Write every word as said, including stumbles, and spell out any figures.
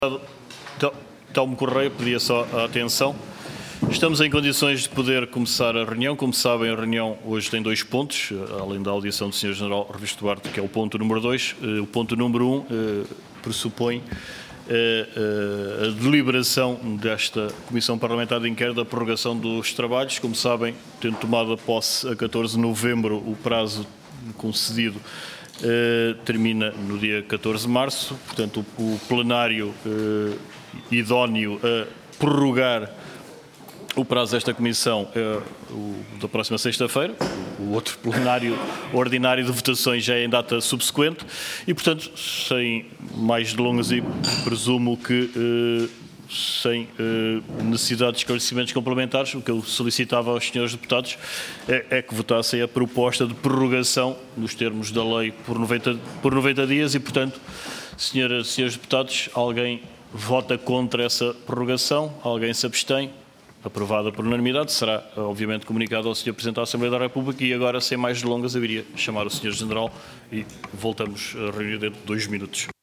Telmo Correia, pedia só a atenção. Estamos em condições de poder começar a reunião. Como sabem, a reunião hoje tem dois pontos, além da audição do senhor General Revista Duarte, que é o ponto número dois. O ponto número um pressupõe a deliberação desta Comissão Parlamentar de Inquérito da prorrogação dos trabalhos. Como sabem, tendo tomado a posse a catorze de novembro, o prazo concedido Uh, termina no dia catorze de março, portanto o, o plenário uh, idóneo a prorrogar o prazo desta comissão é o da próxima sexta-feira. O outro plenário ordinário de votações já é em data subsequente e, portanto, sem mais delongas, e presumo que uh, sem uh, necessidade de esclarecimentos complementares, o que eu solicitava aos senhores deputados é, é que votassem a proposta de prorrogação nos termos da lei por noventa, por noventa dias e, portanto, senhoras e senhores deputados, alguém vota contra essa prorrogação, alguém se abstém, aprovada por unanimidade, será obviamente comunicado ao senhor Presidente da Assembleia da República e agora, sem mais delongas, eu iria chamar o senhor General e voltamos a reunir dentro de dois minutos.